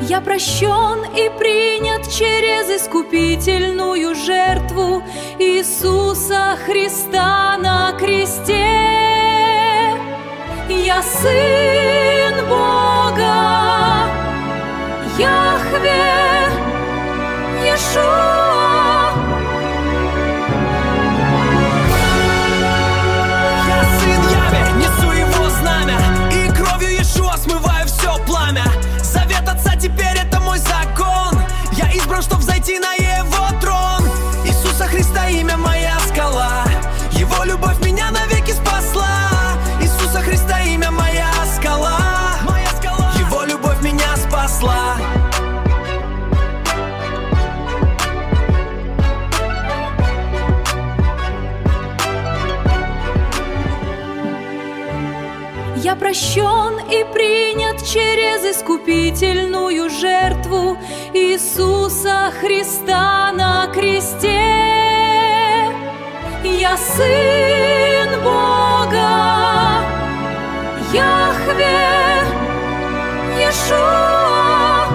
Я прощен и принят через искупительную жертву Иисуса Христа на кресте. Я сын Бога, Яхве, Иешуа. Я сын Яхве, несу его знамя, и кровью Иешуа смываю все пламя. Завет Отца теперь это мой закон. Я избран, чтоб взойти на его трон. Иисуса Христа имя моя скала, его любовь меня навеки спасла. Иисуса Христа имя моя скала, его любовь меня спасла. Я прощен и принят через искупительную жертву Иисуса Христа на кресте. Я сын Бога, Яхве, Иешуа.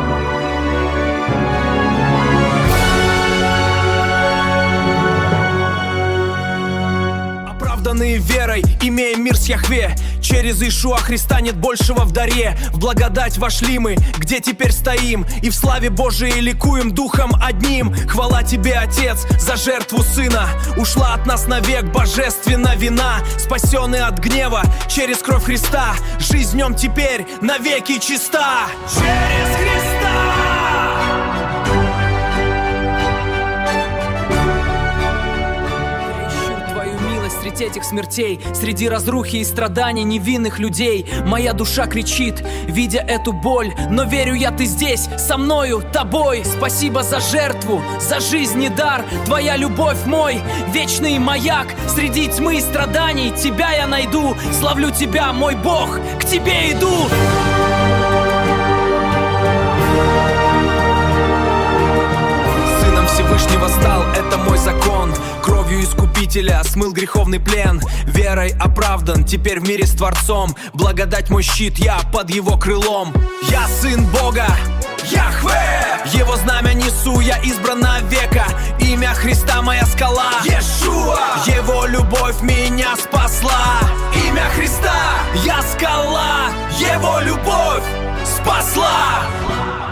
Оправданные верой, имея мир с Яхве, через Иешуа Христа нет большего в даре. В благодать вошли мы, где теперь стоим, и в славе Божией ликуем духом одним. Хвала тебе, Отец, за жертву Сына. Ушла от нас навек божественна вина. Спасенный от гнева через кровь Христа, жизнь в нем теперь навеки чиста. Через Христа! Среди этих смертей, среди разрухи и страданий невинных людей, моя душа кричит, видя эту боль. Но верю я, ты здесь, со мною, тобой. Спасибо за жертву, за жизнь и дар. Твоя любовь мой вечный маяк. Среди тьмы и страданий тебя я найду. Славлю тебя, мой Бог, к тебе иду. Сыном Всевышнего стал, это мой закон. Кровью Искупителя смыл греховный плен. Верой оправдан, теперь в мире с Творцом. Благодать мой щит, я под его крылом. Я сын Бога, Яхве, его знамя несу, я избран навека. Имя Христа моя скала, Иешуа, его любовь меня спасла. Имя Христа, я скала, его любовь спасла.